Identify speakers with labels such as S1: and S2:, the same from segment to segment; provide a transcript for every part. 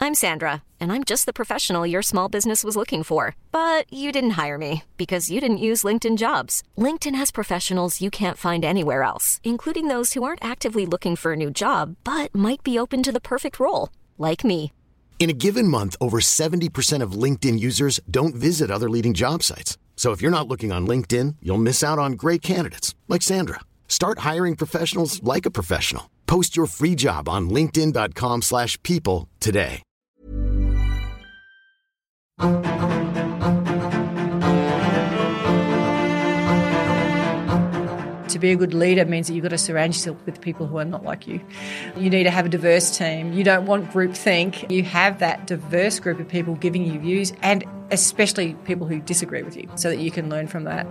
S1: I'm Sandra, and I'm just the professional your small business was looking for. But you didn't hire me because you didn't use LinkedIn Jobs. LinkedIn has professionals you can't find anywhere else, including those who aren't actively looking for a new job, but might be open to the perfect role, like me.
S2: In a given month, over 70% of LinkedIn users don't visit other leading job sites. So if you're not looking on LinkedIn, you'll miss out on great candidates like Sandra. Start hiring professionals like a professional. Post your free job on linkedin.com/people today.
S3: To be a good leader means that you've got to surround yourself with people who are not like you. You need to have a diverse team. You don't want groupthink. You have that diverse group of people giving you views, and especially people who disagree with you, so that you can learn from that.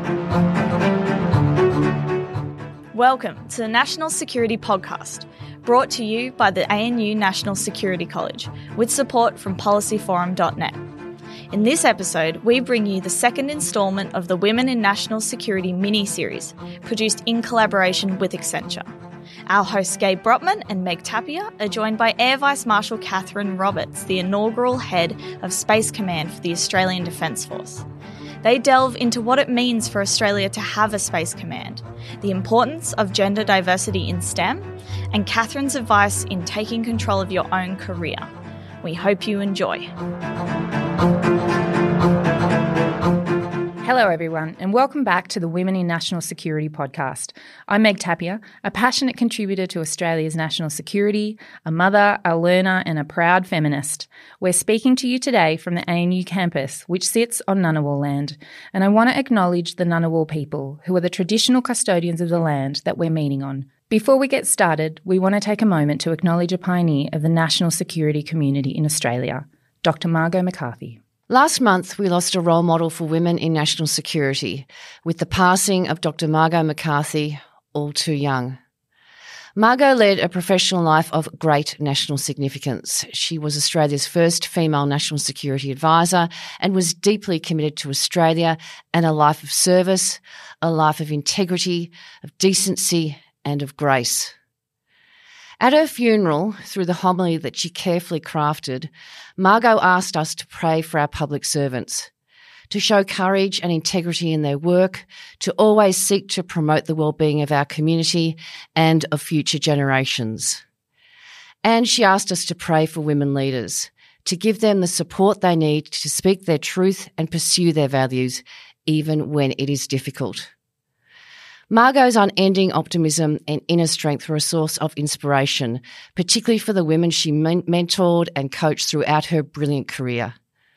S4: Welcome to the National Security Podcast, brought to you by the ANU National Security College, with support from policyforum.net. In this episode, we bring you the second instalment of the Women in National Security mini-series, produced in collaboration with Accenture. Our hosts Gabe Brotman and Meg Tapia are joined by Air Vice Marshal Catherine Roberts, the inaugural head of Space Command for the Australian Defence Force. They delve into what it means for Australia to have a Space Command, the importance of gender diversity in STEM, and Catherine's advice in taking control of your own career. We hope you enjoy.
S5: Hello everyone, and welcome back to the Women in National Security podcast. I'm Meg Tapia, a passionate contributor to Australia's national security, a mother, a learner and a proud feminist. We're speaking to you today from the ANU campus, which sits on Ngunnawal land, and I want to acknowledge the Ngunnawal people, who are the traditional custodians of the land that we're meeting on. Before we get started, we want to take a moment to acknowledge a pioneer of the national security community in Australia, Dr. Margot McCarthy.
S6: Last month, we lost a role model for women in national security with the passing of Dr. Margot McCarthy, all too young. Margot led a professional life of great national significance. She was Australia's first female national security advisor and was deeply committed to Australia and a life of service, a life of integrity, of decency and of grace. At her funeral, through the homily that she carefully crafted, Margot asked us to pray for our public servants, to show courage and integrity in their work, to always seek to promote the well-being of our community and of future generations. And she asked us to pray for women leaders, to give them the support they need to speak their truth and pursue their values, even when it is difficult. Margot's unending optimism and inner strength were a source of inspiration, particularly for the women she mentored and coached throughout her brilliant career.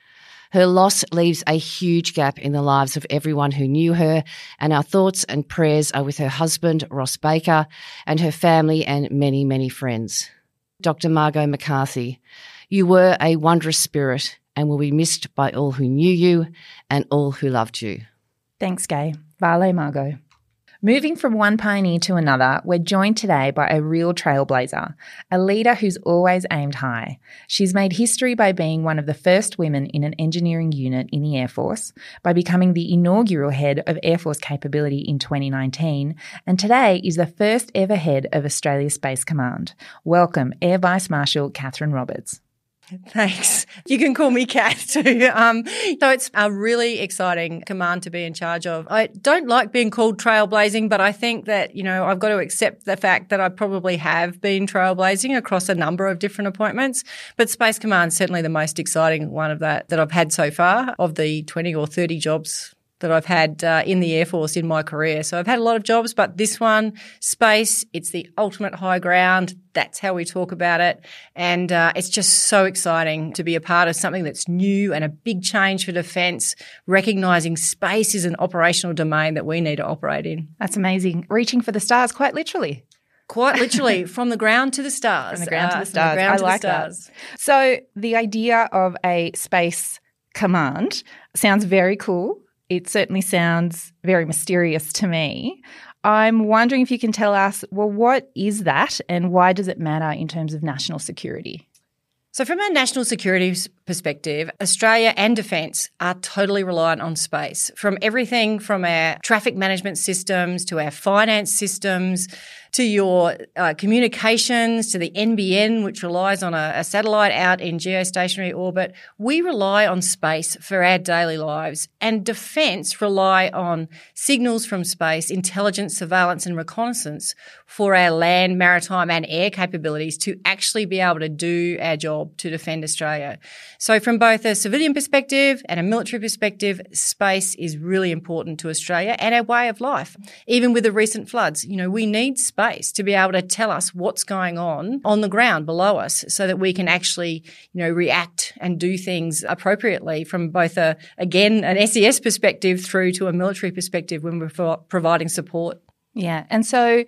S6: Her loss leaves a huge gap in the lives of everyone who knew her, and our thoughts and prayers are with her husband, Ross Baker, and her family and many, many friends. Dr. Margot McCarthy, you were a wondrous spirit and will be missed by all who knew you and all who loved you.
S5: Thanks, Gay. Vale, Margot. Moving from one pioneer to another, we're joined today by a real trailblazer, a leader who's always aimed high. She's made history by being one of the first women in an engineering unit in the Air Force, by becoming the inaugural head of Air Force Capability in 2019, and today is the first ever head of Australia's Space Command. Welcome, Air Vice Marshal Catherine Roberts.
S3: Thanks. You can call me Kath too. So it's a really exciting command to be in charge of. I don't like being called trailblazing, but I think that, I've got to accept the fact that I probably have been trailblazing across a number of different appointments. But Space Command's certainly the most exciting one of that I've had so far, of the 20 or 30 jobs that I've had in the Air Force in my career. So I've had a lot of jobs, but this one, space, it's the ultimate high ground. That's how we talk about it. And it's just so exciting to be a part of something that's new and a big change for defence, recognising space is an operational domain that we need to operate in.
S5: That's amazing. Reaching for the stars, quite literally.
S3: Quite literally, from the ground to the stars.
S5: From the ground to the stars. I like that. So the idea of a space command sounds very cool. It certainly sounds very mysterious to me. I'm wondering if you can tell us, well, what is that and why does it matter in terms of national security?
S3: So from a national security perspective, Australia and defence are totally reliant on space. From everything from our traffic management systems to our finance systems to your communications, to the NBN, which relies on a satellite out in geostationary orbit. We rely on space for our daily lives, and defence rely on signals from space, intelligence, surveillance and reconnaissance for our land, maritime and air capabilities to actually be able to do our job to defend Australia. So from both a civilian perspective and a military perspective, space is really important to Australia and our way of life. Even with the recent floods, we need space to be able to tell us what's going on the ground below us so that we can actually, react and do things appropriately from both an SES perspective through to a military perspective when we're providing support.
S5: Yeah. And so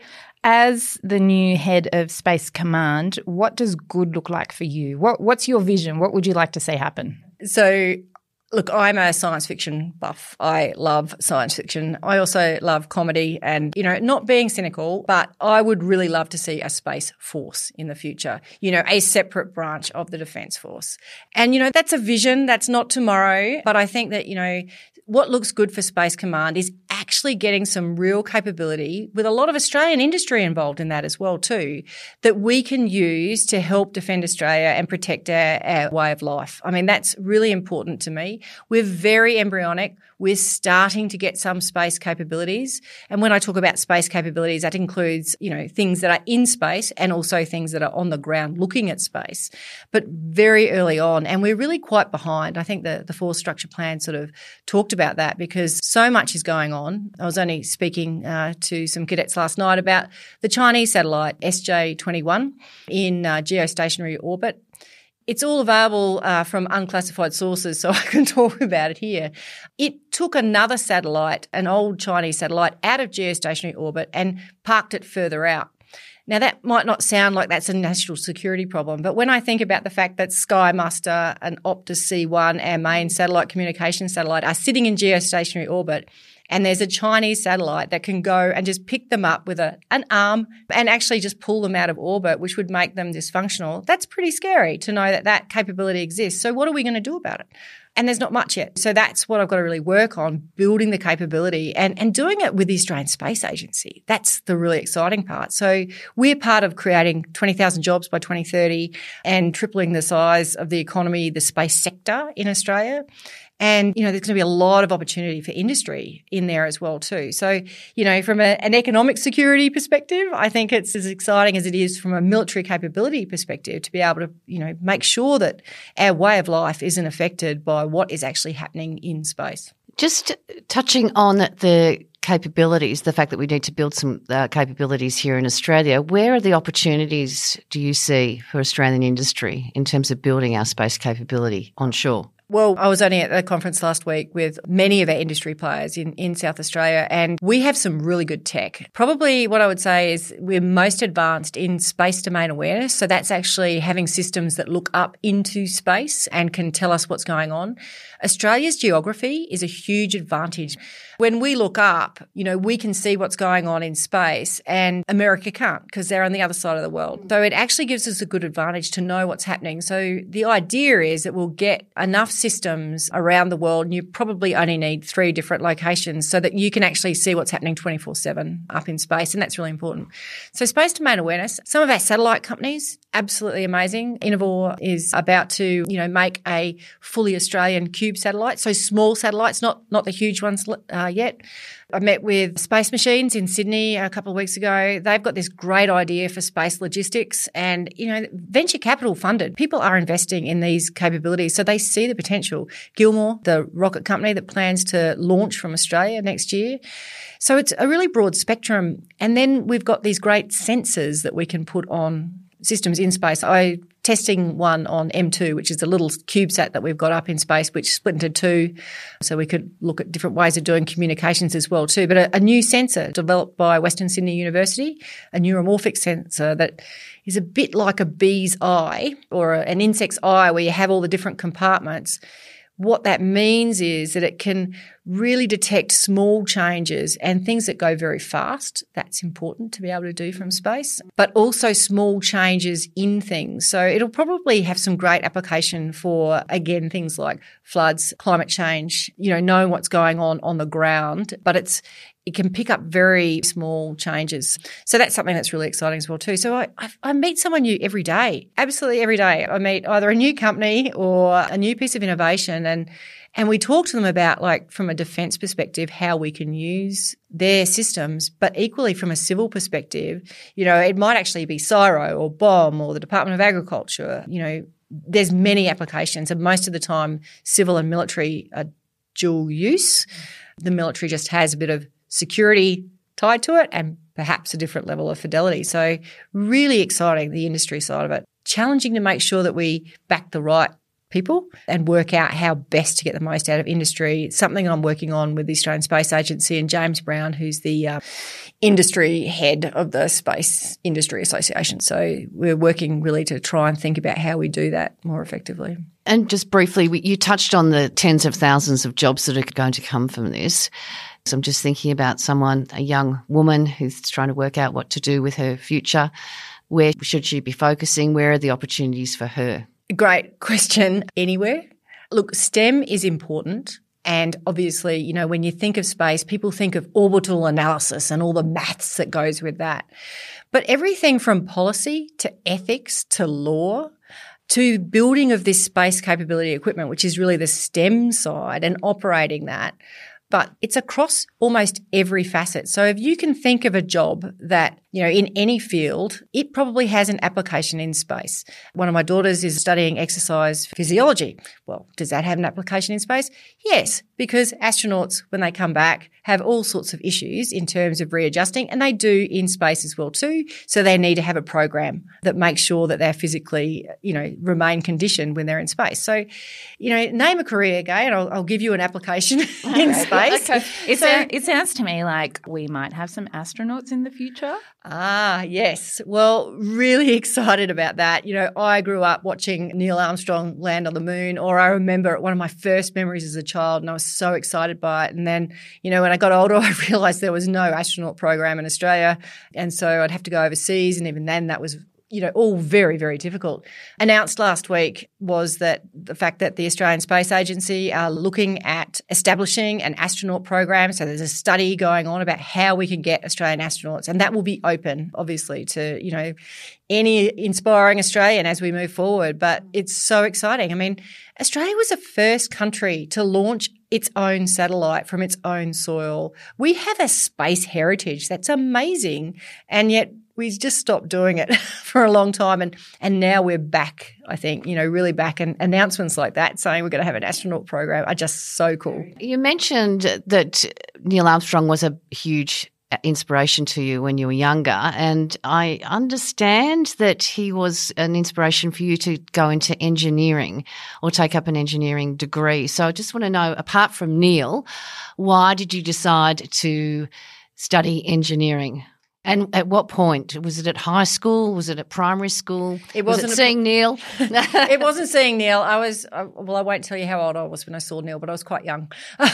S5: as the new head of Space Command, what does good look like for you? What's your vision? What would you like to see happen?
S3: So, look, I'm a science fiction buff. I love science fiction. I also love comedy and, not being cynical, but I would really love to see a space force in the future, a separate branch of the Defence Force. And, that's a vision. That's not tomorrow. But I think that, what looks good for Space Command is actually getting some real capability with a lot of Australian industry involved in that as well too, that we can use to help defend Australia and protect our way of life. I mean, that's really important to me. We're very embryonic. We're starting to get some space capabilities. And when I talk about space capabilities, that includes, things that are in space and also things that are on the ground looking at space, but very early on. And we're really quite behind. I think the Force Structure Plan sort of talked about that because so much is going on. I was only speaking to some cadets last night about the Chinese satellite SJ-21 in geostationary orbit. It's all available from unclassified sources, so I can talk about it here. It took another satellite, an old Chinese satellite, out of geostationary orbit and parked it further out. Now, that might not sound like that's a national security problem, but when I think about the fact that Sky Muster and Optus C1, our main satellite communication satellite, are sitting in geostationary orbit, and there's a Chinese satellite that can go and just pick them up with an arm and actually just pull them out of orbit, which would make them dysfunctional. That's pretty scary to know that capability exists. So what are we going to do about it? And there's not much yet. So that's what I've got to really work on, building the capability and doing it with the Australian Space Agency. That's the really exciting part. So we're part of creating 20,000 jobs by 2030 and tripling the size of the economy, the space sector in Australia. And, there's going to be a lot of opportunity for industry in there as well too. So, from an economic security perspective, I think it's as exciting as it is from a military capability perspective to be able to, make sure that our way of life isn't affected by what is actually happening in space.
S6: Just touching on the capabilities, the fact that we need to build some capabilities here in Australia, where are the opportunities do you see for Australian industry in terms of building our space capability onshore?
S3: Well, I was only at a conference last week with many of our industry players in South Australia, and we have some really good tech. Probably what I would say is we're most advanced in space domain awareness. So that's actually having systems that look up into space and can tell us what's going on. Australia's geography is a huge advantage. When we look up, we can see what's going on in space, and America can't because they're on the other side of the world. So it actually gives us a good advantage to know what's happening. So the idea is that we'll get enough systems around the world, and you probably only need 3 different locations so that you can actually see what's happening 24/7 up in space, and that's really important. So space domain awareness, some of our satellite companies, absolutely amazing. Innovor is about to, make a fully Australian cube satellite, so small satellites, not the huge ones yet. I met with Space Machines in Sydney a couple of weeks ago. They've got this great idea for space logistics and, venture capital funded. People are investing in these capabilities, so they see the potential. Gilmore, the rocket company that plans to launch from Australia next year. So it's a really broad spectrum. And then we've got these great sensors that we can put on systems in space. I testing one on M2, which is the little CubeSat that we've got up in space, which split into 2. So we could look at different ways of doing communications as well too. But a new sensor developed by Western Sydney University, a neuromorphic sensor that is a bit like a bee's eye or an insect's eye where you have all the different compartments. What that means is that it can really detect small changes and things that go very fast. That's important to be able to do from space, but also small changes in things. So it'll probably have some great application for, again, things like floods, climate change, knowing what's going on the ground, but it can pick up very small changes. So that's something that's really exciting as well too. So I meet someone new every day, absolutely every day. I meet either a new company or a new piece of innovation, and we talk to them about, like, from a defence perspective, how we can use their systems, but equally from a civil perspective, it might actually be CSIRO or BOM or the Department of Agriculture. There's many applications, and most of the time civil and military are dual use. The military just has a bit of security tied to it and perhaps a different level of fidelity. So really exciting, the industry side of it. Challenging to make sure that we back the right people and work out how best to get the most out of industry. It's something I'm working on with the Australian Space Agency and James Brown, who's the industry head of the Space Industry Association. So we're working really to try and think about how we do that more effectively.
S6: And just briefly, you touched on the tens of thousands of jobs that are going to come from this. So I'm just thinking about a young woman who's trying to work out what to do with her future. Where should she be focusing? Where are the opportunities for her?
S3: Great question. Anywhere. Look, STEM is important. And obviously, when you think of space, people think of orbital analysis and all the maths that goes with that. But everything from policy to ethics to law to building of this space capability equipment, which is really the STEM side, and operating that, but it's across almost every facet. So if you can think of a job that, in any field, it probably has an application in space. One of my daughters is studying exercise physiology. Well, does that have an application in space? Yes, because astronauts, when they come back, have all sorts of issues in terms of readjusting, and they do in space as well too. So they need to have a program that makes sure that they're physically, remain conditioned when they're in space. So, name a career, Gay, and I'll give you an application in space.
S5: Okay. It sounds to me like we might have some astronauts in the future.
S3: Ah, yes. Well, really excited about that. I grew up watching Neil Armstrong land on the moon, or I remember one of my first memories as a child, and I was so excited by it. And then, when I got older, I realised there was no astronaut program in Australia, and so I'd have to go overseas, and even then that was all very, very difficult. Announced last week was that the fact that the Australian Space Agency are looking at establishing an astronaut program. So there's a study going on about how we can get Australian astronauts, and that will be open, obviously, to, any inspiring Australian as we move forward. But it's so exciting. I mean, Australia was the first country to launch its own satellite from its own soil. We have a space heritage that's amazing, and yet we just stopped doing it for a long time, and now we're back, I think, really back, and announcements like that saying we're going to have an astronaut program are just so cool.
S6: You mentioned that Neil Armstrong was a huge inspiration to you when you were younger, and I understand that he was an inspiration for you to go into engineering or take up an engineering degree. So I just want to know, apart from Neil, why did you decide to study engiring? And at what point? Was it at high school? Was it at primary school? Was it seeing Neil?
S3: It wasn't seeing Neil. I won't tell you how old I was when I saw Neil, but I was quite young.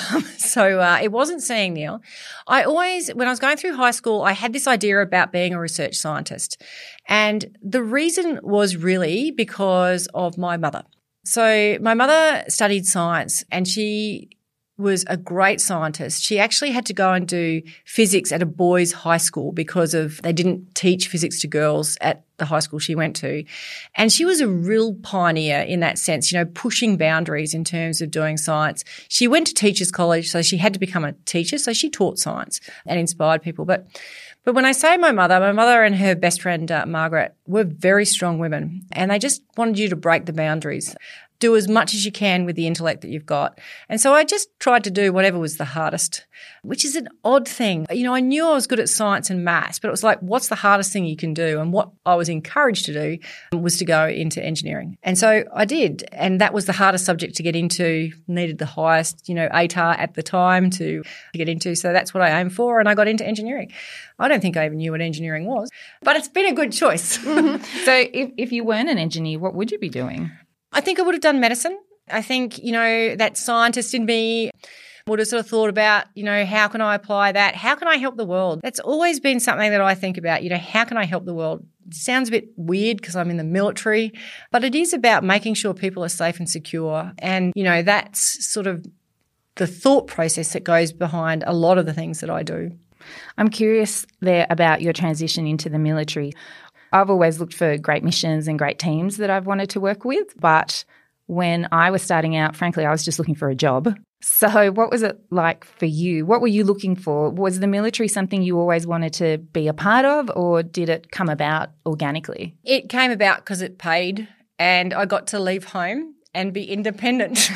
S3: So it wasn't seeing Neil. When I was going through high school, I had this idea about being a research scientist. And the reason was really because of my mother. So my mother studied science, and she was a great scientist. She actually had to go and do physics at a boys' high school because they didn't teach physics to girls at the high school she went to. And she was a real pioneer in that sense, pushing boundaries in terms of doing science. She went to teachers' college, so she had to become a teacher. So she taught science and inspired people. But when I say my mother and her best friend, Margaret, were very strong women, and they just wanted you to break the boundaries. Do as much as you can with the intellect that you've got. And so I just tried to do whatever was the hardest, which is an odd thing. I knew I was good at science and maths, but it was like, what's the hardest thing you can do? And what I was encouraged to do was to go into engineering. And so I did. And that was the hardest subject to get into, needed the highest, ATAR at the time to get into. So that's what I aimed for, and I got into engineering. I don't think I even knew what engineering was, but it's been a good choice.
S5: So if you weren't an engineer, what would you be doing?
S3: I think I would have done medicine. I think, that scientist in me would have sort of thought about, how can I apply that? How can I help the world? That's always been something that I think about, how can I help the world? It sounds a bit weird because I'm in the military, but it is about making sure people are safe and secure. And, that's sort of the thought process that goes behind a lot of the things that I do.
S5: I'm curious there about your transition into the military. I've always looked for great missions and great teams that I've wanted to work with, but when I was starting out, frankly, I was just looking for a job. So what was it like for you? What were you looking for? Was the military something you always wanted to be a part of, or did it come about organically?
S3: It came about because it paid and I got to leave home and be independent.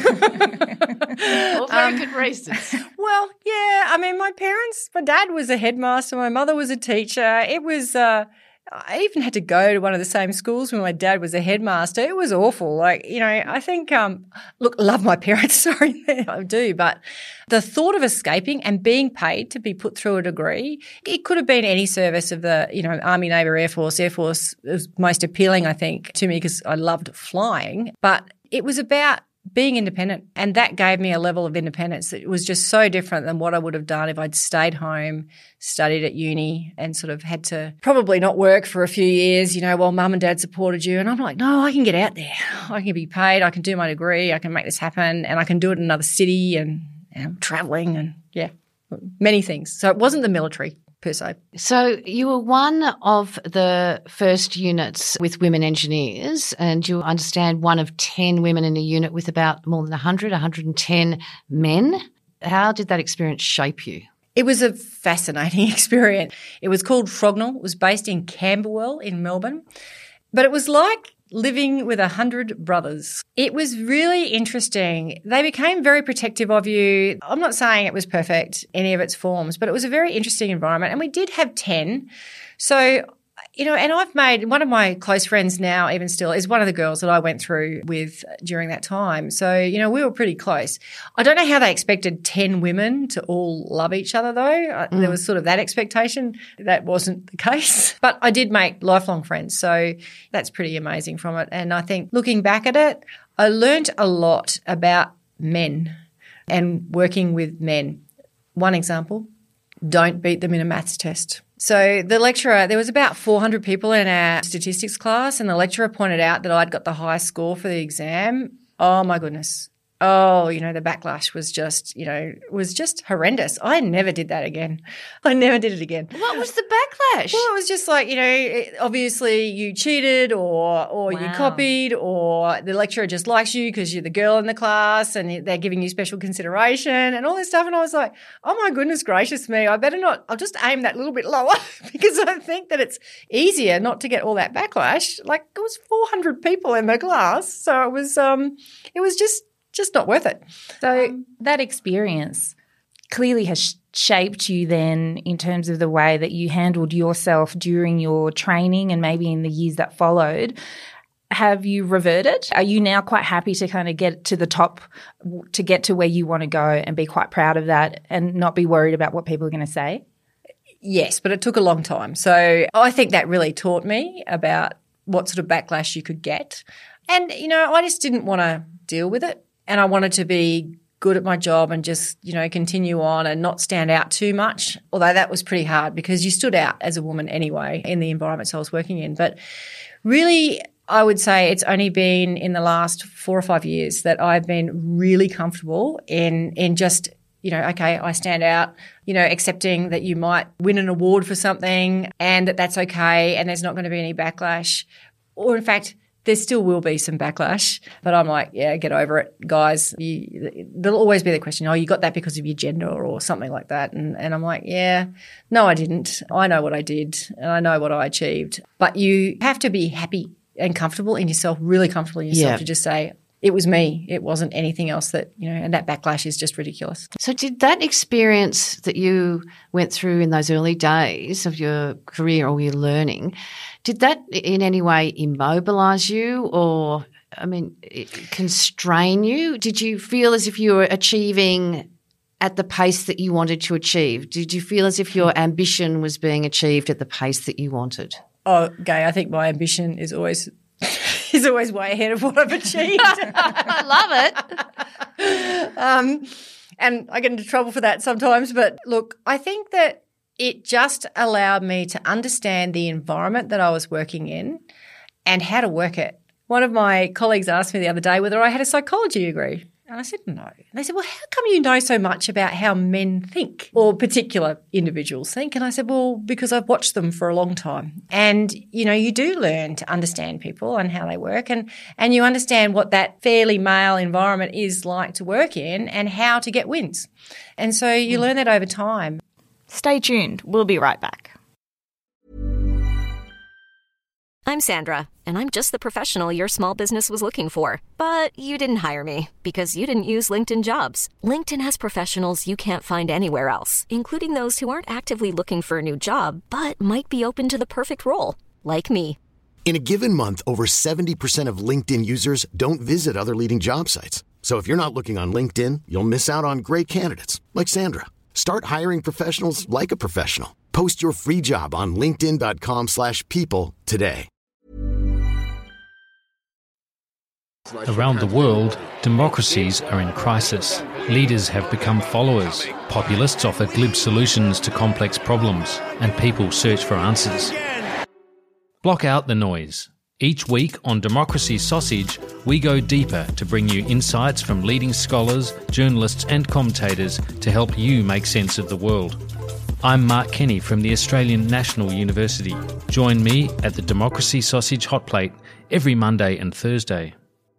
S6: All very good reasons.
S3: Well, yeah. I mean, my dad was a headmaster, my mother was a teacher. It was I even had to go to one of the same schools when my dad was a headmaster. It was awful. I think, look, love my parents, sorry, I do, but the thought of escaping and being paid to be put through a degree, it could have been any service of the, Army, Navy, Air Force. Air Force was most appealing, I think, to me because I loved flying, but it was about being independent, and that gave me a level of independence that was just so different than what I would have done if I'd stayed home, studied at uni, and sort of had to probably not work for a few years, while mum and dad supported you. And I'm like, no, I can get out there. I can be paid. I can do my degree. I can make this happen, and I can do it in another city, and I'm travelling and, many things. So it wasn't the military per se.
S6: So you were one of the first units with women engineers, and you understand one of 10 women in a unit with about more than 110 men. How did that experience shape you?
S3: It was a fascinating experience. It was called Frognal. It was based in Camberwell in Melbourne. But it was like living with 100 brothers. It was really interesting. They became very protective of you. I'm not saying it was perfect, any of its forms, but it was a very interesting environment. And we did have 10. So, and I've made one of my close friends now, even still, is one of the girls that I went through with during that time. So, we were pretty close. I don't know how they expected 10 women to all love each other, though. There was sort of that expectation. That wasn't the case. But I did make lifelong friends. So that's pretty amazing from it. And I think looking back at it, I learned a lot about men and working with men. One example, don't beat them in a maths test. So the lecturer, there was about 400 people in our statistics class, and the lecturer pointed out that I'd got the highest score for the exam. Oh, my goodness. Oh, the backlash was just horrendous. I never did that again. I never did it again.
S6: What was the backlash?
S3: Well, it was just like, obviously you cheated or you copied, or the lecturer just likes you because you're the girl in the class and they're giving you special consideration and all this stuff. And I was like, oh, my goodness gracious me, I better not – I'll just aim that little bit lower because I think that it's easier not to get all that backlash. Like, it was 400 people in the class, so it was just not worth it.
S5: So that experience clearly has shaped you then in terms of the way that you handled yourself during your training and maybe in the years that followed. Have you reverted? Are you now quite happy to kind of get to the top, to get to where you want to go and be quite proud of that and not be worried about what people are going to say?
S3: Yes, but it took a long time. So I think that really taught me about what sort of backlash you could get. And, I just didn't want to deal with it. And I wanted to be good at my job and just, continue on and not stand out too much, although that was pretty hard because you stood out as a woman anyway in the environments I was working in. But really, I would say it's only been in the last 4 or 5 years that I've been really comfortable in just, okay, I stand out, accepting that you might win an award for something and that's okay and there's not going to be any backlash. Or in fact, there still will be some backlash, but I'm like, yeah, get over it, guys. There'll always be the question, oh, you got that because of your gender or something like that. And I'm like, yeah, no, I didn't. I know what I did and I know what I achieved. But you have to be happy and comfortable in yourself, really comfortable in yourself to just say, it was me. It wasn't anything else that, and that backlash is just ridiculous.
S6: So did that experience that you went through in those early days of your career or your learning, did that in any way immobilise you or, constrain you? Did you feel as if you were achieving at the pace that you wanted to achieve? Did you feel as if your ambition was being achieved at the pace that you wanted?
S3: Oh, Gay, I think my ambition is always way ahead of what I've achieved.
S6: I love it.
S3: And I get into trouble for that sometimes. But look, I think that it just allowed me to understand the environment that I was working in and how to work it. One of my colleagues asked me the other day whether I had a psychology degree. And I said, no. And they said, well, how come you know so much about how men think or particular individuals think? And I said, well, because I've watched them for a long time. And, you know, you do learn to understand people and how they work and you understand what that fairly male environment is like to work in and how to get wins. And so you learn that over time.
S4: Stay tuned. We'll be right back.
S1: I'm Sandra, and I'm just the professional your small business was looking for. But you didn't hire me because you didn't use LinkedIn Jobs. LinkedIn has professionals you can't find anywhere else, including those who aren't actively looking for a new job, but might be open to the perfect role, like me.
S2: In a given month, over 70% of LinkedIn users don't visit other leading job sites. So if you're not looking on LinkedIn, you'll miss out on great candidates like Sandra. Start hiring professionals like a professional. Post your free job on linkedin.com/people today.
S7: Around the world, democracies are in crisis. Leaders have become followers. Populists offer glib solutions to complex problems, and people search for answers. Block out the noise. Each week on Democracy Sausage, we go deeper to bring you insights from leading scholars, journalists and commentators to help you make sense of the world. I'm Mark Kenny from the Australian National University. Join me at the Democracy Sausage Hot Plate every Monday and Thursday.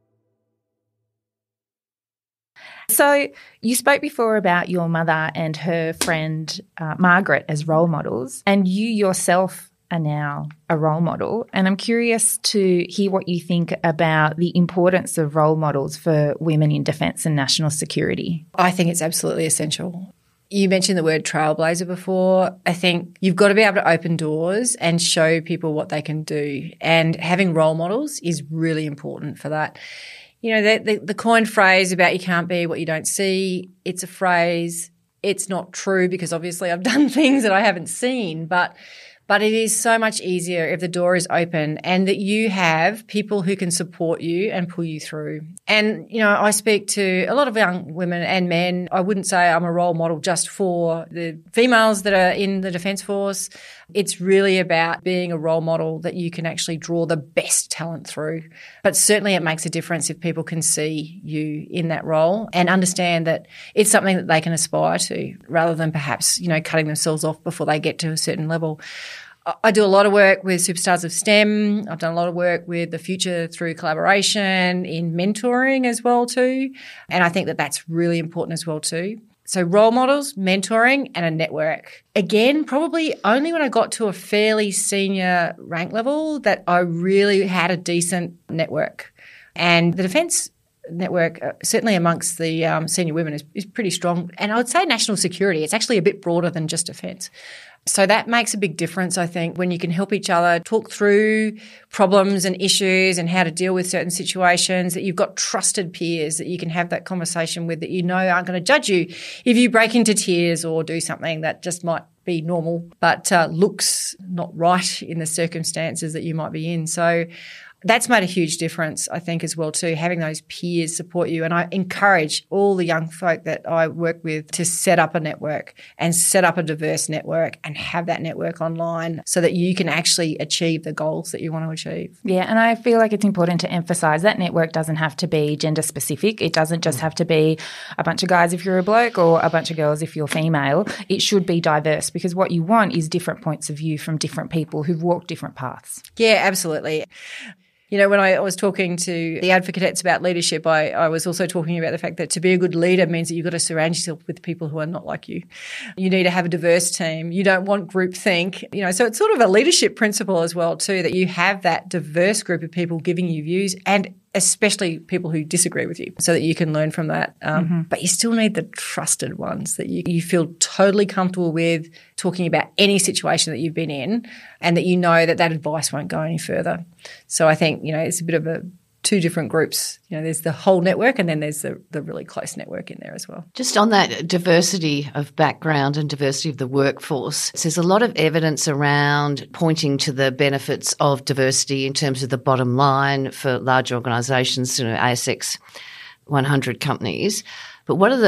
S5: So you spoke before about your mother and her friend Margaret as role models, and you yourself are now a role model. And I'm curious to hear what you think about the importance of role models for women in defence and national security.
S3: I think it's absolutely essential. You mentioned the word trailblazer before. I think you've got to be able to open doors and show people what they can do. And having role models is really important for that. You know, the coined phrase about you can't be what you don't see, it's a phrase. It's not true because obviously I've done things that I haven't seen, but it is so much easier if the door is open and that you have people who can support you and pull you through. And, you know, I speak to a lot of young women and men. I wouldn't say I'm a role model just for the females that are in the Defence Force. It's really about being a role model that you can actually draw the best talent through. But certainly it makes a difference if people can see you in that role and understand that it's something that they can aspire to rather than perhaps, you know, cutting themselves off before they get to a certain level. I do a lot of work with Superstars of STEM. I've done a lot of work with the Future Through Collaboration in mentoring as well too. And I think that that's really important as well too. So role models, mentoring and a network. Again, probably only when I got to a fairly senior rank level that I really had a decent network. And the Defence network, certainly amongst the senior women, is pretty strong. And I would say national security. It's actually a bit broader than just defence. So that makes a big difference, I think, when you can help each other talk through problems and issues and how to deal with certain situations, that you've got trusted peers that you can have that conversation with that you know aren't going to judge you if you break into tears or do something that just might be normal but looks not right in the circumstances that you might be in. So that's made a huge difference, I think, as well too, having those peers support you. And I encourage all the young folk that I work with to set up a network and set up a diverse network and have that network online so that you can actually achieve the goals that you want to achieve.
S5: Yeah, and I feel like it's important to emphasise that network doesn't have to be gender specific. It doesn't just have to be a bunch of guys if you're a bloke or a bunch of girls if you're female. It should be diverse because what you want is different points of view from different people who've walked different paths.
S3: Yeah, absolutely. You know, when I was talking to the advocates about leadership, I was also talking about the fact that to be a good leader means that you've got to surround yourself with people who are not like you. You need to have a diverse team. You don't want groupthink. You know, so it's sort of a leadership principle as well too, that you have that diverse group of people giving you views and especially people who disagree with you so that you can learn from that. But you still need the trusted ones that you feel totally comfortable with talking about any situation that you've been in and that you know that advice won't go any further. So I think, you know, it's a bit of two different groups. You know, there's the whole network and then there's the really close network in there as well.
S6: Just on that diversity of background and diversity of the workforce, there's a lot of evidence around pointing to the benefits of diversity in terms of the bottom line for large organisations, you know, ASX 100 companies. But what are the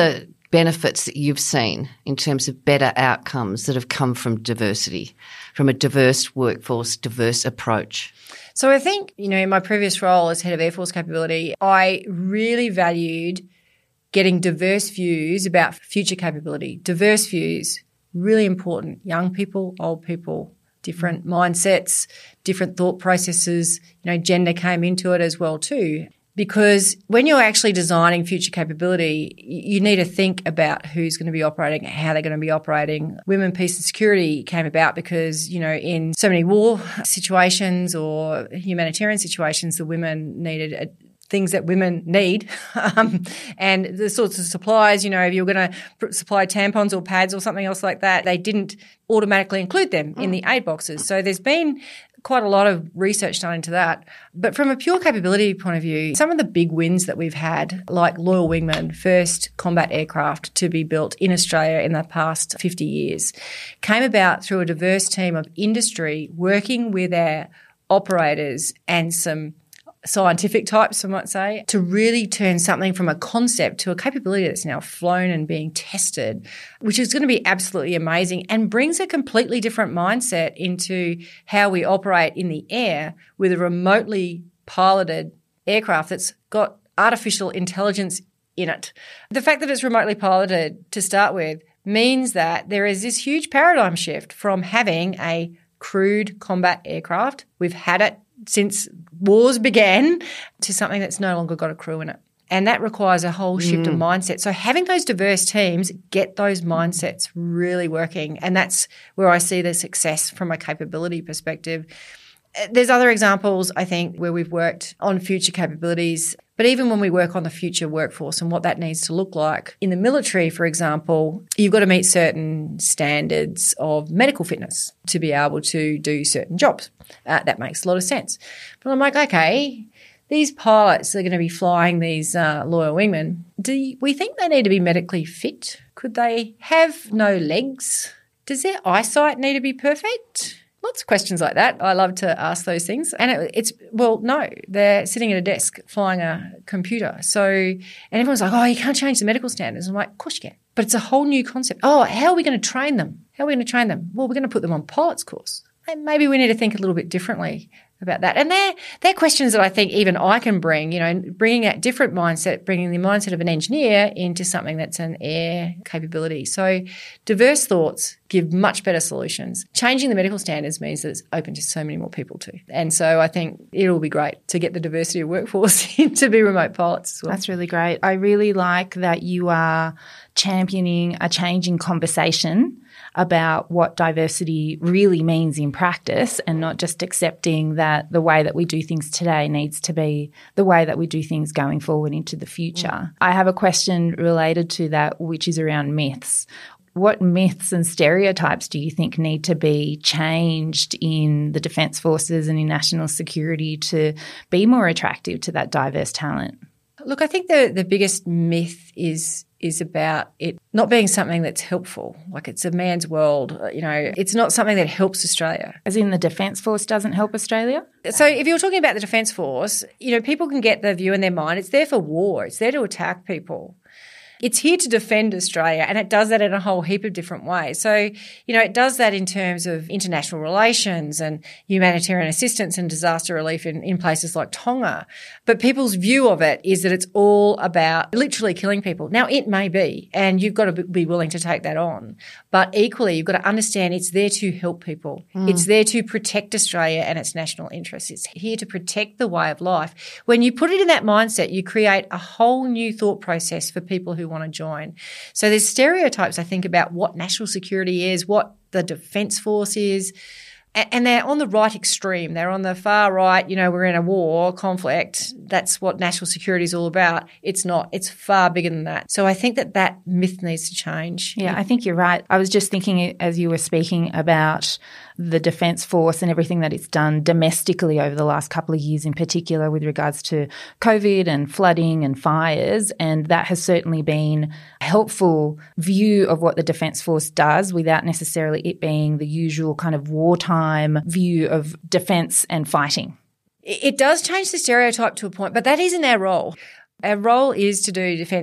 S6: benefits that you've seen in terms of better outcomes that have come from diversity, from a diverse workforce, diverse approach?
S3: So I think, in my previous role as head of Air Force capability, I really valued getting diverse views about future capability. Diverse views, really important. Young people, old people, different mindsets, different thought processes. Gender came into it as well too. Because when you're actually designing future capability, you need to think about who's going to be operating, how they're going to be operating. Women, peace and security came about because, in so many war situations or humanitarian situations, the women needed things that women need and the sorts of supplies, if you're going to supply tampons or pads or something else like that, they didn't automatically include them in the aid boxes. So there's been quite a lot of research done into that. But from a pure capability point of view, some of the big wins that we've had, like Loyal Wingman, first combat aircraft to be built in Australia in the past 50 years, came about through a diverse team of industry working with our operators and some scientific types, I might say, to really turn something from a concept to a capability that's now flown and being tested, which is going to be absolutely amazing and brings a completely different mindset into how we operate in the air with a remotely piloted aircraft that's got artificial intelligence in it. The fact that it's remotely piloted to start with means that there is this huge paradigm shift from having a crewed combat aircraft. We've had it since wars began, to something that's no longer got a crew in it. And that requires a whole shift of mindset. So having those diverse teams get those mindsets really working. And that's where I see the success from a capability perspective. There's other examples, I think, where we've worked on future capabilities. But even when we work on the future workforce and what that needs to look like, in the military, for example, you've got to meet certain standards of medical fitness to be able to do certain jobs. That makes a lot of sense. But I'm like, okay, these pilots that are going to be flying these Loyal Wingmen, do we think they need to be medically fit? Could they have no legs? Does their eyesight need to be perfect? Lots of questions like that. I love to ask those things. And no, they're sitting at a desk flying a computer. And everyone's like, oh, you can't change the medical standards. I'm like, of course you can. But it's a whole new concept. Oh, how are we going to train them? Well, we're going to put them on pilot's course. And maybe we need to think a little bit differently about that. And they're questions that I think even I can bring, bringing that different mindset, bringing the mindset of an engineer into something that's an air capability. So diverse thoughts give much better solutions. Changing the medical standards means that it's open to so many more people too. And so I think it'll be great to get the diversity of workforce to be remote pilots as well.
S5: That's really great. I really like that you are championing a changing conversation about what diversity really means in practice and not just accepting that the way that we do things today needs to be the way that we do things going forward into the future. I have a question related to that, which is around myths. What myths and stereotypes do you think need to be changed in the Defence Forces and in national security to be more attractive to that diverse talent?
S3: Look, I think the biggest myth is about it not being something that's helpful. Like it's a man's world, it's not something that helps Australia.
S5: As in the Defence Force doesn't help Australia?
S3: So if you're talking about the Defence Force, people can get the view in their mind, it's there for war, it's there to attack people. It's here to defend Australia, and it does that in a whole heap of different ways. So, it does that in terms of international relations and humanitarian assistance and disaster relief in places like Tonga. But people's view of it is that it's all about literally killing people. Now, it may be, and you've got to be willing to take that on. But equally, you've got to understand it's there to help people. It's there to protect Australia and its national interests. It's here to protect the way of life. When you put it in that mindset, you create a whole new thought process for people who want to join. So there's stereotypes, I think, about what national security is, what the Defence Force is, and they're on the right extreme. They're on the far right, we're in a war, conflict. That's what national security is all about. It's not. It's far bigger than that. So I think that myth needs to change.
S5: Yeah, I think you're right. I was just thinking as you were speaking about the Defence Force and everything that it's done domestically over the last couple of years, in particular with regards to COVID and flooding and fires. And that has certainly been a helpful view of what the Defence Force does without necessarily it being the usual kind of wartime view of defence and fighting.
S3: It does change the stereotype to a point, but that isn't our role. Our role is to do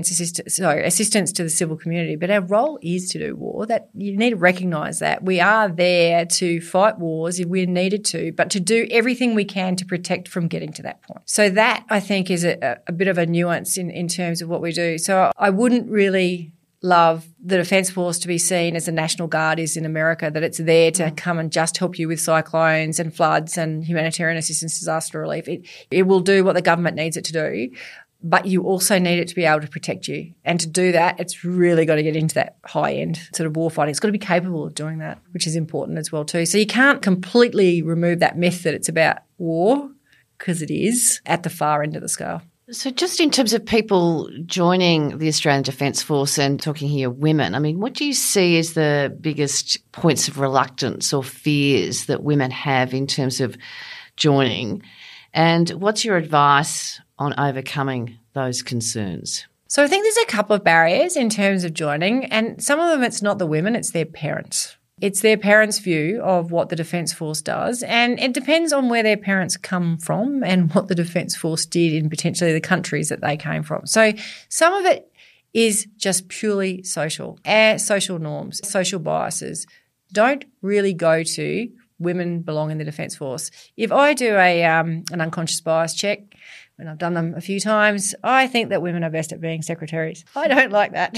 S3: assistance to the civil community, but our role is to do war. That you need to recognise that. We are there to fight wars if we're needed to, but to do everything we can to protect from getting to that point. So that, I think, is a bit of a nuance in terms of what we do. So I wouldn't really love the Defence Force to be seen as the National Guard is in America, that it's there to come and just help you with cyclones and floods and humanitarian assistance, disaster relief. It will do what the government needs it to do, but you also need it to be able to protect you. And to do that, it's really got to get into that high-end sort of war fighting. It's got to be capable of doing that, which is important as well too. So you can't completely remove that myth that it's about war, because it is at the far end of the scale.
S6: So just in terms of people joining the Australian Defence Force and talking here women, I mean, what do you see as the biggest points of reluctance or fears that women have in terms of joining? And what's your advice on overcoming those concerns?
S3: So I think there's a couple of barriers in terms of joining, and some of them it's not the women, it's their parents. It's their parents' view of what the Defence Force does, and it depends on where their parents come from and what the Defence Force did in potentially the countries that they came from. So some of it is just purely social. Our social norms, social biases don't really go to women belong in the Defence Force. If I do an unconscious bias check, and I've done them a few times, I think that women are best at being secretaries. I don't like that.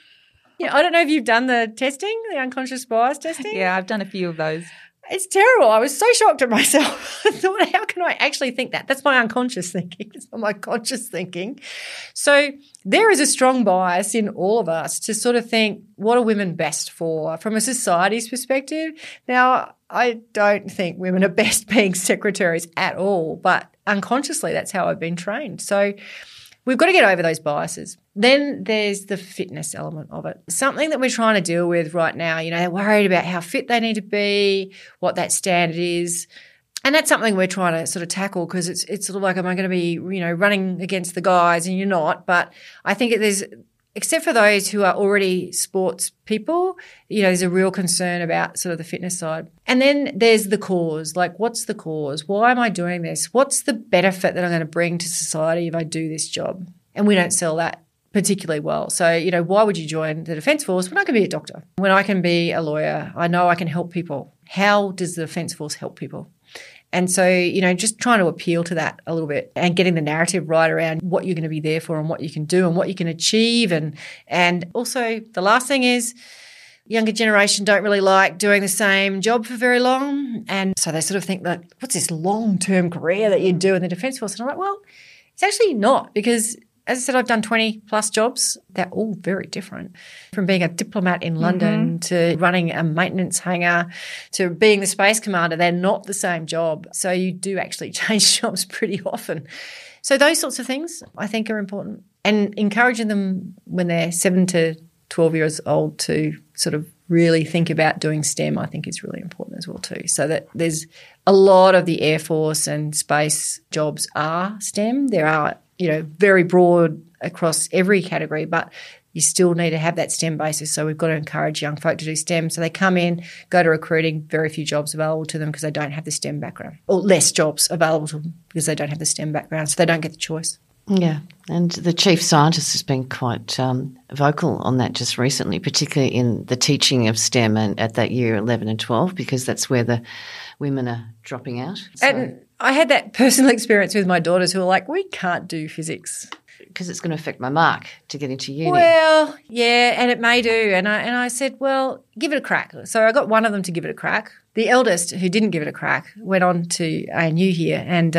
S3: Yeah, I don't know if you've done the testing, the unconscious bias testing.
S5: Yeah, I've done a few of those.
S3: It's terrible. I was so shocked at myself. I thought, how can I actually think that? That's my unconscious thinking. It's not my conscious thinking. So there is a strong bias in all of us to sort of think, what are women best for from a society's perspective? Now, I don't think women are best being secretaries at all, but unconsciously that's how I've been trained. So we've got to get over those biases. Then there's the fitness element of it. Something that we're trying to deal with right now, you know, they're worried about how fit they need to be, what that standard is. And that's something we're trying to sort of tackle, because it's sort of like, am I going to be, you know, running against the guys? And you're not. But I think there's, except for those who are already sports people, you know, there's a real concern about sort of the fitness side. And then there's the cause. Like, what's the cause? Why am I doing this? What's the benefit that I'm going to bring to society if I do this job? And we don't sell that particularly well. So, you know, why would you join the Defence Force when I can be a doctor, when I can be a lawyer? I know I can help people. How does the Defence Force help people? And so, you know, just trying to appeal to that a little bit and getting the narrative right around what you're going to be there for and what you can do and what you can achieve. And also the last thing is, younger generation don't really like doing the same job for very long. And so they sort of think that, what's this long-term career that you do in the Defence Force? And I'm like, well, it's actually not, because as I said, I've done 20 plus jobs. They're all very different. From being a diplomat in London to running a maintenance hangar to being the space commander, they're not the same job. So you do actually change jobs pretty often. So those sorts of things I think are important. And encouraging them when they're 7 to 12 years old to sort of really think about doing STEM, I think is really important as well too. So that there's a lot of the Air Force and space jobs are STEM. There are, you know, very broad across every category, but you still need to have that STEM basis. So we've got to encourage young folk to do STEM. So they come in, go to recruiting, very few jobs available to them because they don't have the STEM background, or less jobs available to them because they don't have the STEM background. So they don't get the choice.
S6: Yeah, and the chief scientist has been quite vocal on that just recently, particularly in the teaching of STEM and at that year 11 and 12, because that's where the women are dropping out. So.
S3: And I had that personal experience with my daughters who are like, we can't do physics.
S6: Because it's going to affect my mark to get into uni.
S3: Well, yeah, and it may do. And I said, well, give it a crack. So I got one of them to give it a crack. The eldest, who didn't give it a crack, went on to ANU here. And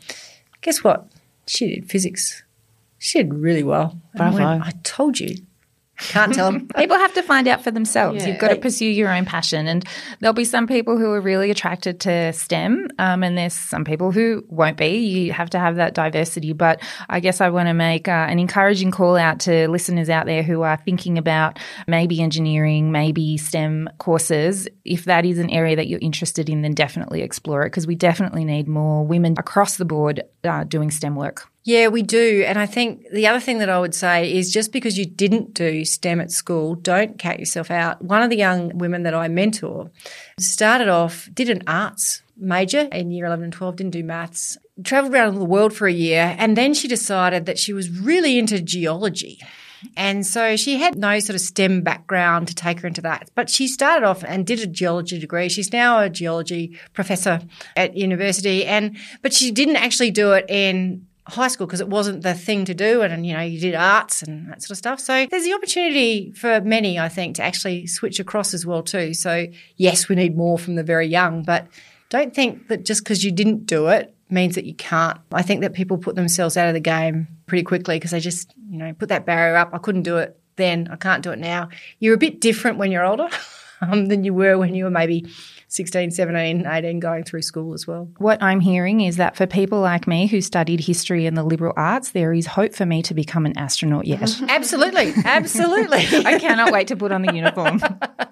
S3: guess what? She did physics. She did really well.
S6: Bravo.
S3: I told you. Can't tell them.
S5: People have to find out for themselves.
S6: Yeah.
S5: You've got to pursue your own passion. And there'll be some people who are really attracted to STEM and there's some people who won't be. You have to have that diversity. But I guess I want to make an encouraging call out to listeners out there who are thinking about maybe engineering, maybe STEM courses. If that is an area that you're interested in, then definitely explore it, because we definitely need more women across the board doing STEM work.
S3: Yeah, we do. And I think the other thing that I would say is, just because you didn't do STEM at school, don't count yourself out. One of the young women that I mentor started off, did an arts major in year 11 and 12, didn't do maths, travelled around the world for a year, and then she decided that she was really into geology. And so she had no sort of STEM background to take her into that. But she started off and did a geology degree. She's now a geology professor at university. But she didn't actually do it in high school because it wasn't the thing to do. And, you know, you did arts and that sort of stuff. So there's the opportunity for many, I think, to actually switch across as well too. So, yes, we need more from the very young. But don't think that just because you didn't do it means that you can't. I think that people put themselves out of the game pretty quickly because they just, you know, put that barrier up. I couldn't do it then. I can't do it now. You're a bit different when you're older than you were when you were maybe 16, 17, 18 going through school as well.
S5: What I'm hearing is that for people like me who studied history and the liberal arts, there is hope for me to become an astronaut yet.
S3: Absolutely. Absolutely.
S5: I cannot wait to put on the uniform.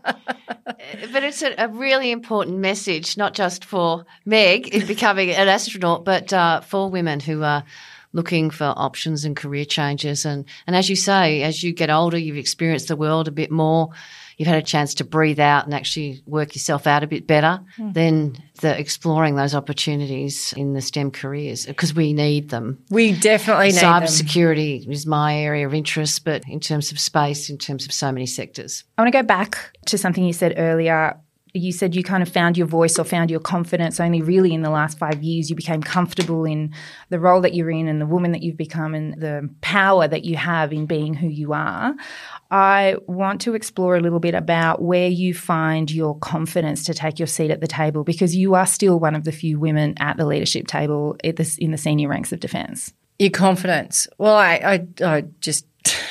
S6: But it's a really important message, not just for Meg in becoming an astronaut, but for women who are looking for options and career changes. And as you say, as you get older, you've experienced the world a bit more. You've had a chance to breathe out and actually work yourself out a bit better than exploring those opportunities in the STEM careers because we need them.
S3: We definitely need them.
S6: Cybersecurity is my area of interest, but in terms of space, in terms of so many sectors.
S5: I want to go back to something you said earlier. You said you kind of found your voice or found your confidence only really in the last 5 years. You became comfortable in the role that you're in and the woman that you've become and the power that you have in being who you are. I want to explore a little bit about where you find your confidence to take your seat at the table because you are still one of the few women at the leadership table in the senior ranks of defence.
S3: Your confidence. Well, I just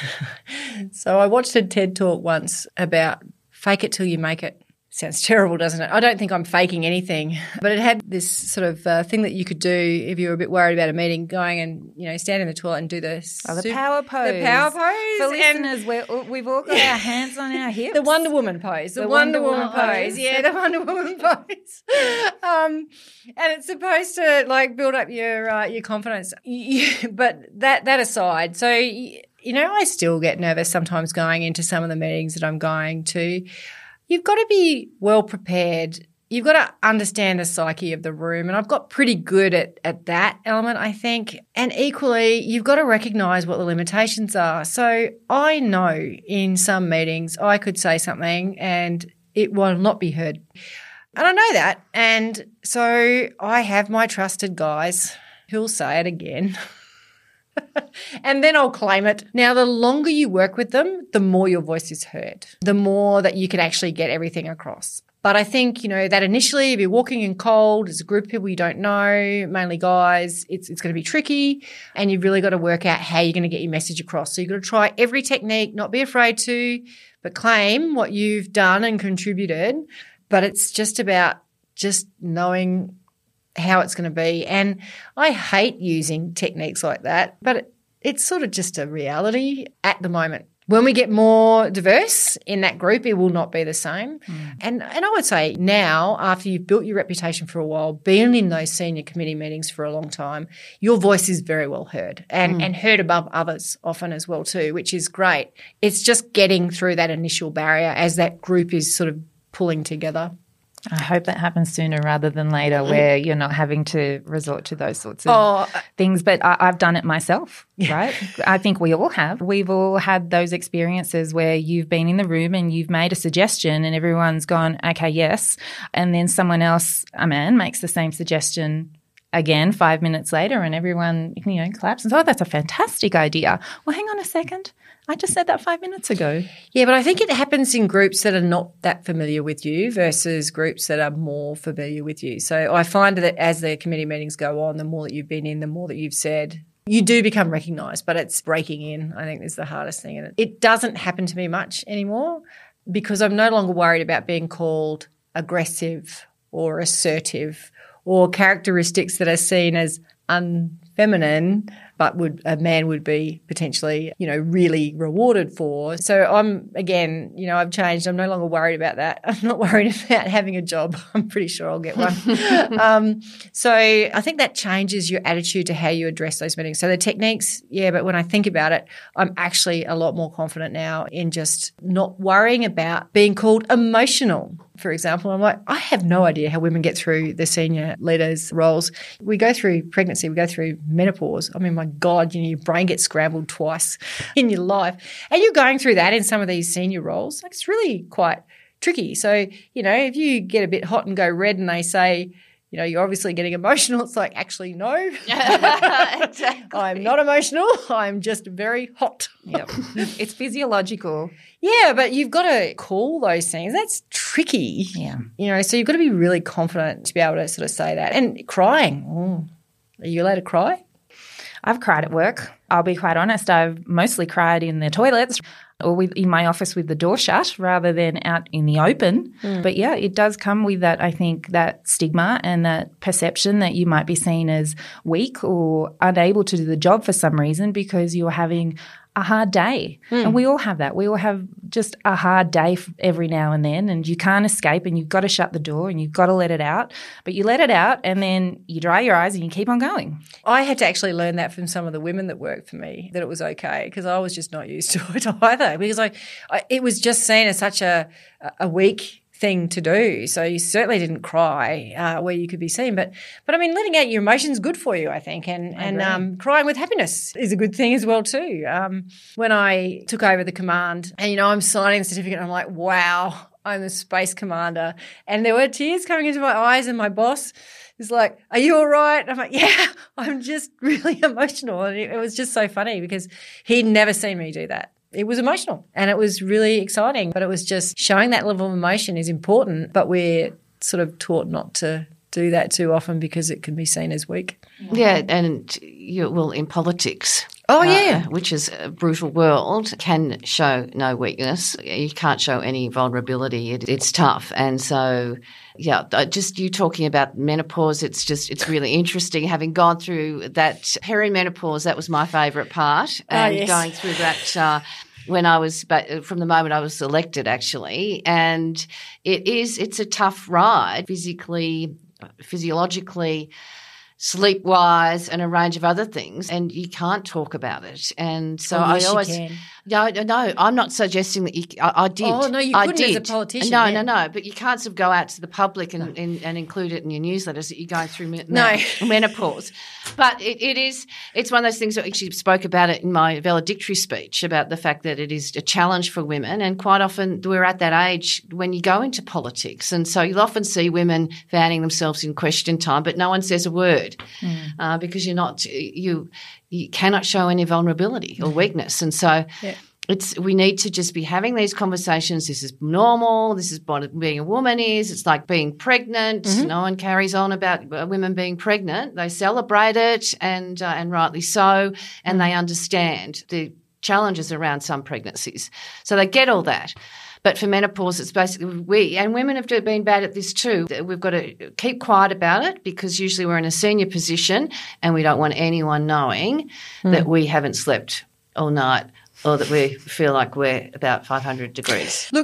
S3: – so I watched a TED talk once about fake it till you make it. Sounds terrible, doesn't it? I don't think I'm faking anything, but it had this sort of thing that you could do if you were a bit worried about a meeting, going and, you know, stand in the toilet and do the
S5: power pose.
S3: The power pose.
S5: For listeners, we've all got our hands on our hips.
S3: The Wonder Woman pose. The Wonder Woman pose. Yeah, the Wonder Woman pose. And it's supposed to, like, build up your confidence. But that aside, so, you know, I still get nervous sometimes going into some of the meetings that I'm going to. You've got to be well prepared. You've got to understand the psyche of the room, and I've got pretty good at that element, I think. And equally, you've got to recognise what the limitations are. So I know in some meetings I could say something and it will not be heard. And I know that. And so I have my trusted guys who'll say it again. And then I'll claim it. Now, the longer you work with them, the more your voice is heard, the more that you can actually get everything across. But I think, you know, that initially if you're walking in cold, as a group of people you don't know, mainly guys, it's going to be tricky and you've really got to work out how you're going to get your message across. So you've got to try every technique, not be afraid to, but claim what you've done and contributed. But it's just about just knowing how it's going to be. And I hate using techniques like that, but it's sort of just a reality at the moment. When we get more diverse in that group, it will not be the same. And I would say now, after you've built your reputation for a while, being in those senior committee meetings for a long time, your voice is very well heard and heard above others often as well too, which is great. It's just getting through that initial barrier as that group is sort of pulling together.
S5: I hope that happens sooner rather than later where you're not having to resort to those sorts of things. But I've done it myself, right? I think we all have. We've all had those experiences where you've been in the room and you've made a suggestion and everyone's gone, okay, yes. And then someone else, a man, makes the same suggestion again 5 minutes later and everyone, you know, claps and says, oh, that's a fantastic idea. Well, hang on a second. I just said that 5 minutes ago.
S3: Yeah, but I think it happens in groups that are not that familiar with you versus groups that are more familiar with you. So I find that as the committee meetings go on, the more that you've been in, the more that you've said, you do become recognised, but it's breaking in, I think, is the hardest thing. And it doesn't happen to me much anymore because I'm no longer worried about being called aggressive or assertive or characteristics that are seen as unfeminine, but a man would be potentially, you know, really rewarded for. So I'm, again, you know, I've changed. I'm no longer worried about that. I'm not worried about having a job. I'm pretty sure I'll get one. So I think that changes your attitude to how you address those meetings. So the techniques, yeah, but when I think about it, I'm actually a lot more confident now in just not worrying about being called emotional. for example. I'm like, I have no idea how women get through the senior leaders roles. We go through pregnancy, we go through menopause. I mean, my God, your brain gets scrambled twice in your life. And you're going through that in some of these senior roles. Like, it's really quite tricky. So, if you get a bit hot and go red and they say, you're obviously getting emotional. It's like, actually, no.
S6: Exactly.
S3: I'm not emotional. I'm just very hot.
S5: Yep. It's physiological.
S3: Yeah, but you've got to call those things. That's tricky.
S5: Yeah.
S3: So you've got to be really confident to be able to sort of say that. And crying. Are you allowed to cry?
S5: I've cried at work. I'll be quite honest. I've mostly cried in the toilets or in my office with the door shut rather than out in the open. But, yeah, it does come with that, I think, that stigma and that perception that you might be seen as weak or unable to do the job for some reason because you're having a hard day. And we all have that. We all have just a hard day every now and then, and you can't escape and you've got to shut the door and you've got to let it out. But you let it out and then you dry your eyes and you keep on going.
S3: I had to actually learn that from some of the women that worked for me, that it was okay, because I was just not used to it either, because it was just seen as such a weak thing to do. So you certainly didn't cry where you could be seen. But I mean, letting out your emotions is good for you, I think. And crying with happiness is a good thing as well too. When I took over the command and, I'm signing the certificate and I'm like, wow, I'm the space commander. And there were tears coming into my eyes and my boss is like, are you all right? I'm like, yeah, I'm just really emotional. And it was just so funny because he'd never seen me do that. It was emotional and it was really exciting, but it was just showing that level of emotion is important, but we're sort of taught not to do that too often because it can be seen as weak.
S6: Yeah, and in politics.
S3: Oh, yeah.
S6: Which is a brutal world, can show no weakness. You can't show any vulnerability. It's tough. And so, yeah, just you talking about menopause, it's really interesting. Having gone through that perimenopause, that was my favourite part. And going through that when I was, from the moment I was elected, actually. And it's a tough ride, physically, physiologically, sleep-wise, and a range of other things, and you can't talk about it. And so I always, no, I'm not suggesting that I did.
S3: Oh no, you couldn't as a politician.
S6: No, but you can't sort of go out to the public and include it in your newsletters that you're going through menopause. But it's one of those things that I actually spoke about it in my valedictory speech about the fact that it is a challenge for women, and quite often we're at that age when you go into politics, and so you'll often see women fanning themselves in question time, but no one says a word. Because you cannot show any vulnerability or weakness. And so we need to just be having these conversations. This is normal. This is what being a woman is. It's like being pregnant. No one carries on about women being pregnant. They celebrate it and rightly so, and they understand the challenges around some pregnancies. So they get all that. But for menopause, it's basically and women have been bad at this too. We've got to keep quiet about it because usually we're in a senior position and we don't want anyone knowing that we haven't slept all night or that we feel like we're about 500 degrees.
S3: Look,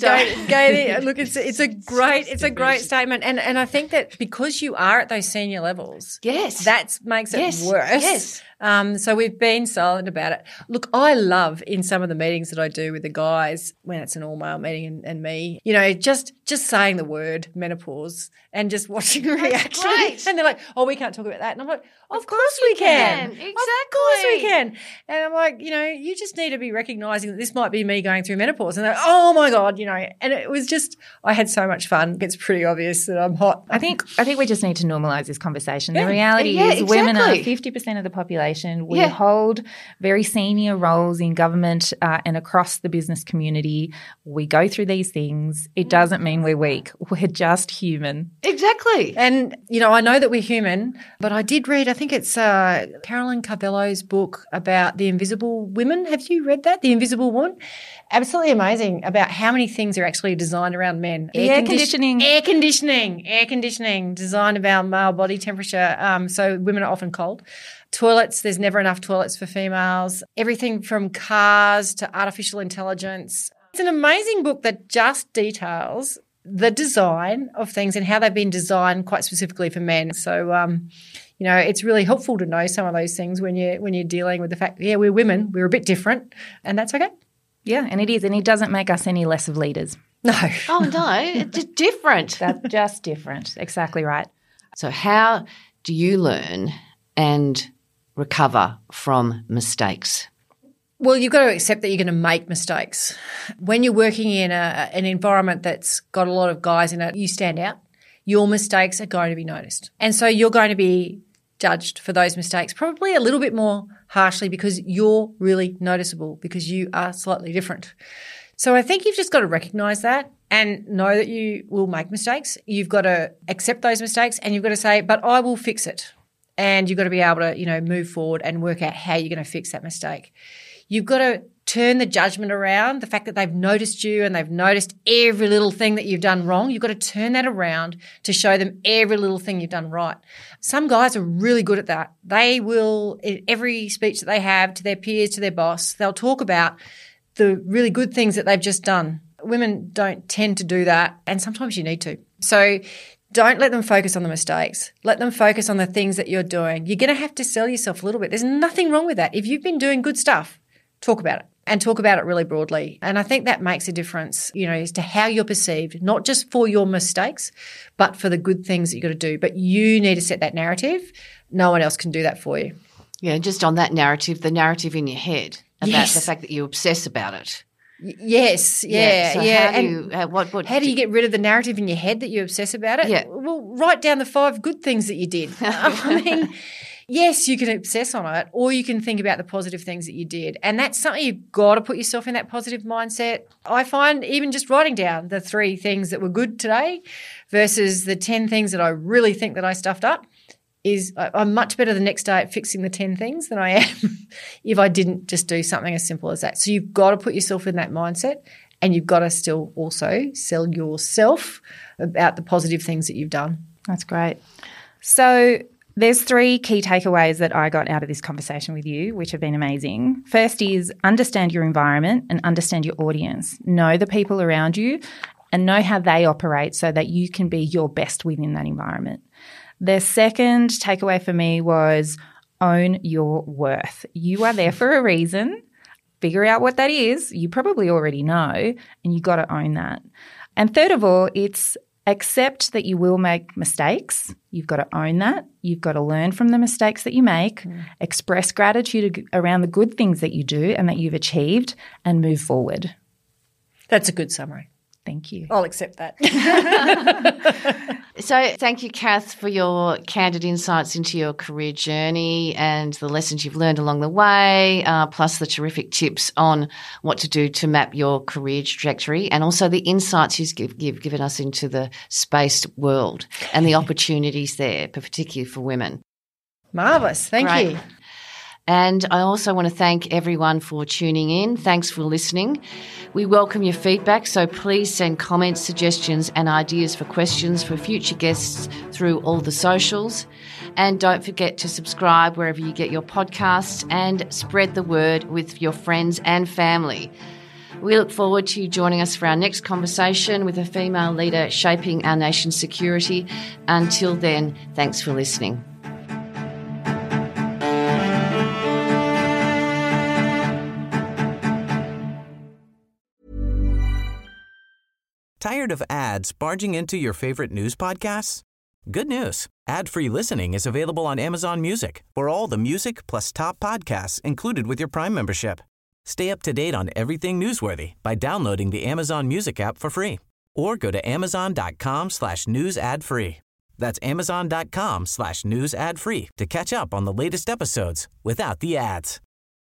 S3: Gayle, look, it's a great statement, and I think that because you are at those senior levels, that makes it worse. Yes. So we've been silent about it. Look, I love in some of the meetings that I do with the guys when it's an all-male meeting and me, just saying the word menopause and just watching the reaction.
S6: Great.
S3: And they're like, oh, we can't talk about that. And I'm like, of course we can.
S6: Exactly.
S3: Of course we can. And I'm like, you just need to be recognising that this might be me going through menopause. And they're like, oh, my God, and it was just I had so much fun. It's pretty obvious that I'm hot.
S5: I think we just need to normalise this conversation. The reality is women are 50% of the population. We hold very senior roles in government and across the business community. We go through these things. It doesn't mean we're weak. We're just human.
S6: Exactly.
S3: And, I know that we're human, but I did read, I think it's Carolyn Carvello's book about the invisible women. Have you read that, The Invisible Woman? Absolutely amazing about how many things are actually designed around men.
S5: Air conditioning,
S3: designed about male body temperature. So women are often cold. Toilets, there's never enough toilets for females. Everything from cars to artificial intelligence. It's an amazing book that just details the design of things and how they've been designed quite specifically for men. So, it's really helpful to know some of those things when you're dealing with the fact, we're women, we're a bit different, and that's okay.
S5: Yeah, and it is, and it doesn't make us any less of leaders.
S3: No.
S6: Oh, no, it's just different.
S5: That's just different. Exactly right.
S6: So how do you learn and recover from mistakes?
S3: Well, you've got to accept that you're going to make mistakes. When you're working in an environment that's got a lot of guys in it, you stand out. Your mistakes are going to be noticed. And so you're going to be judged for those mistakes, probably a little bit more harshly because you're really noticeable, because you are slightly different. So I think you've just got to recognise that and know that you will make mistakes. You've got to accept those mistakes and you've got to say, but I will fix it. And you've got to be able to, move forward and work out how you're going to fix that mistake. You've got to turn the judgment around, the fact that they've noticed you and they've noticed every little thing that you've done wrong. You've got to turn that around to show them every little thing you've done right. Some guys are really good at that. They will, in every speech that they have to their peers, to their boss, they'll talk about the really good things that they've just done. Women don't tend to do that, and sometimes you need to. So don't let them focus on the mistakes. Let them focus on the things that you're doing. You're going to have to sell yourself a little bit. There's nothing wrong with that. If you've been doing good stuff, talk about it and talk about it really broadly. And I think that makes a difference, as to how you're perceived, not just for your mistakes, but for the good things that you've got to do. But you need to set that narrative. No one else can do that for you.
S6: Yeah, just on that narrative, the narrative in your head about
S3: Yes.
S6: the fact that you obsess about it.
S3: Yes, yeah.
S6: So
S3: How do you get rid of the narrative in your head that you obsess about it?
S6: Yeah.
S3: Well, write down the 5 good things that you did. I mean, yes, you can obsess on it, or you can think about the positive things that you did. And that's something you've got to put yourself in that positive mindset. I find even just writing down the 3 things that were good today versus the 10 things that I really think that I stuffed up is I'm much better the next day at fixing the 10 things than I am if I didn't just do something as simple as that. So you've got to put yourself in that mindset, and you've got to still also sell yourself about the positive things that you've done.
S5: That's great. So there's 3 key takeaways that I got out of this conversation with you, which have been amazing. First is understand your environment and understand your audience. Know the people around you and know how they operate so that you can be your best within that environment. The second takeaway for me was own your worth. You are there for a reason. Figure out what that is. You probably already know, and you got to own that. And third of all, it's accept that you will make mistakes. You've got to own that. You've got to learn from the mistakes that you make, express gratitude around the good things that you do and that you've achieved, and move forward.
S3: That's a good summary.
S5: Thank you.
S3: I'll accept that.
S6: So thank you, Kath, for your candid insights into your career journey and the lessons you've learned along the way, plus the terrific tips on what to do to map your career trajectory, and also the insights you've given us into the space world and the opportunities there, particularly for women.
S3: Marvellous. Thank
S6: Great.
S3: you.
S6: And I also want to thank everyone for tuning in. Thanks for listening. We welcome your feedback, so please send comments, suggestions and ideas for questions for future guests through all the socials. And don't forget to subscribe wherever you get your podcasts and spread the word with your friends and family. We look forward to you joining us for our next conversation with a female leader shaping our nation's security. Until then, thanks for listening.
S8: Tired of ads barging into your favorite news podcasts? Good news. Ad-free listening is available on Amazon Music for all the music plus top podcasts included with your Prime membership. Stay up to date on everything newsworthy by downloading the Amazon Music app for free or go to amazon.com/news ad free. That's amazon.com/news ad free to catch up on the latest episodes without the ads.